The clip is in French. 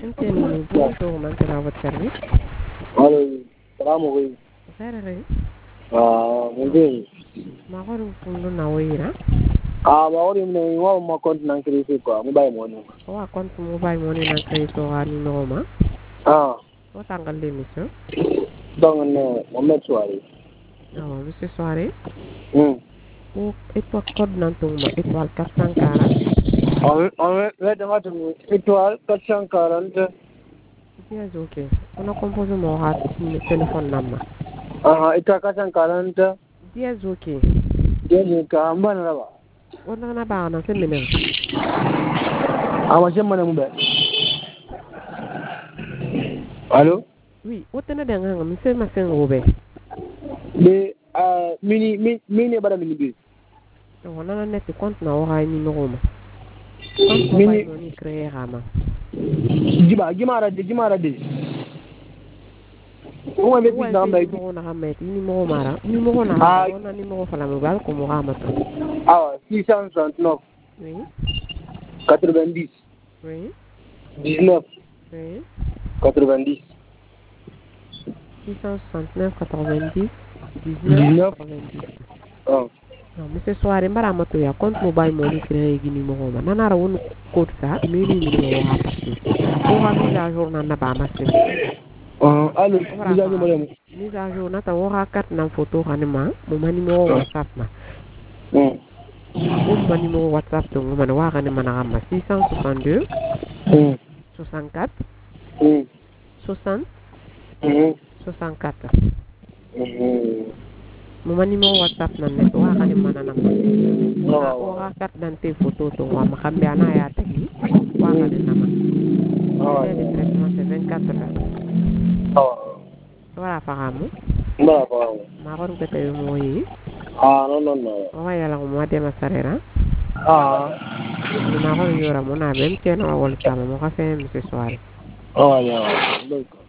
MTN, bonjour, maintenant à votre service. Allô, salamu alaikum. Sarare, Bonjour. magorum fundo na wira. Bawori mne wa ma compte nan crédit quoi, mobile money. Wa compte mobile money na crédit so ha numéro ma. Ah, O tangal l'émission. donc Mohamed Soare. Monsieur Soare. Hmm. Et toi code nan tongma étoile 440. On va demander étoile 440. Bien ok. On a composé mon téléphone number. Étoile 440. Bien ok. Bien ka mbana là-bas. On a na ba na séminaire. Moi j'aime mon mobile. Allô? Oui, o tena de nga monsieur ma sen robe. Mais mini bada mini bi. On a na net compte na o ha numéro ma. Compte mobile money créé rama. Gimara de. On va mettre dans ma numéro na ramet, numéro mara, numéro na on a numéro fala mobile comme ramato. 669. Oui. 90. Oui. 19. Oui. 90. 669 90 19 90. Non, monsieur Soare mbaramoto ya compte mobile money créé gi numéro ma. Nanara wonu code ça, mini numéro ha passé. O ha mise à jour na ba masim. Allô, mise à jour nata o ha carte na photo hanima, mo ma numéro WhatsApp ma. Mon numéro WhatsApp donc man wa hanima na ramma 662 64 60 64. Mon numéro WhatsApp na net wa hanima na namma. O ha carte d'identité photo to wa ma kambe ana ya tagi wa hanima nama. Le traitement c'est 24 heures. Voilà faramu. Ma ron ko tay mo yi. Non. O wa yala mo de ma sarera. Ma ron yora mo na bem teno wol sama mo ka fe monsieur Soare. Ya.